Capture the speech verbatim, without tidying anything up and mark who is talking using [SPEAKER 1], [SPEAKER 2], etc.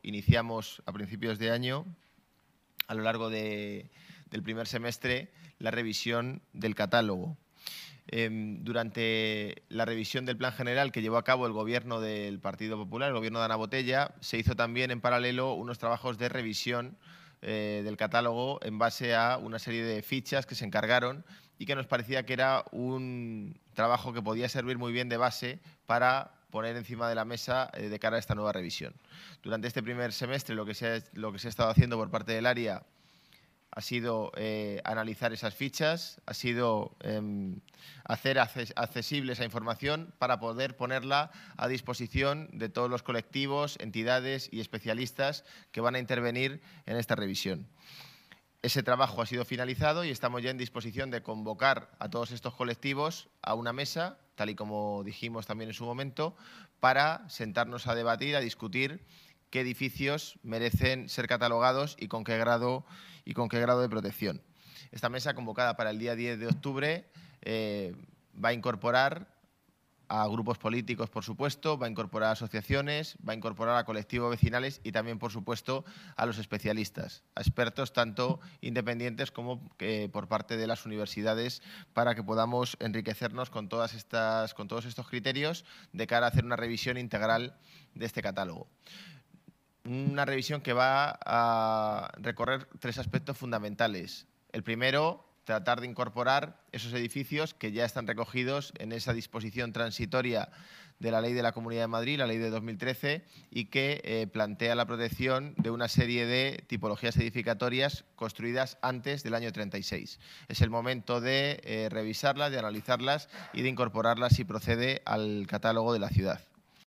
[SPEAKER 1] iniciamos a principios de año, a lo largo de, del primer semestre, la revisión del catálogo. Eh, durante la revisión del plan general que llevó a cabo el Gobierno del Partido Popular, el Gobierno de Ana Botella, se hizo también en paralelo unos trabajos de revisión eh, del catálogo en base a una serie de fichas que se encargaron y que nos parecía que era un trabajo que podía servir muy bien de base para poner encima de la mesa eh, de cara a esta nueva revisión. Durante este primer semestre lo que se ha, lo que se ha estado haciendo por parte del área ha sido eh, analizar esas fichas, ha sido eh, hacer accesible esa información para poder ponerla a disposición de todos los colectivos, entidades y especialistas que van a intervenir en esta revisión. Ese trabajo ha sido finalizado y estamos ya en disposición de convocar a todos estos colectivos a una mesa, tal y como dijimos también en su momento, para sentarnos a debatir, a discutir qué edificios merecen ser catalogados y con qué grado, y con qué grado de protección. Esta mesa, convocada para el día diez de octubre, eh, va a incorporar a grupos políticos, por supuesto, va a incorporar a asociaciones, va a incorporar a colectivos vecinales y también, por supuesto, a los especialistas, a expertos tanto independientes como eh, por parte de las universidades, para que podamos enriquecernos con, todas estas, con todos estos criterios de cara a hacer una revisión integral de este catálogo. Una revisión que va a recorrer tres aspectos fundamentales. El primero, tratar de incorporar esos edificios que ya están recogidos en esa disposición transitoria de la Ley de la Comunidad de Madrid, la Ley de dos mil trece, y que eh, plantea la protección de una serie de tipologías edificatorias construidas antes del año treinta y seis. Es el momento de eh, revisarlas, de analizarlas y de incorporarlas, si procede, al catálogo de la ciudad.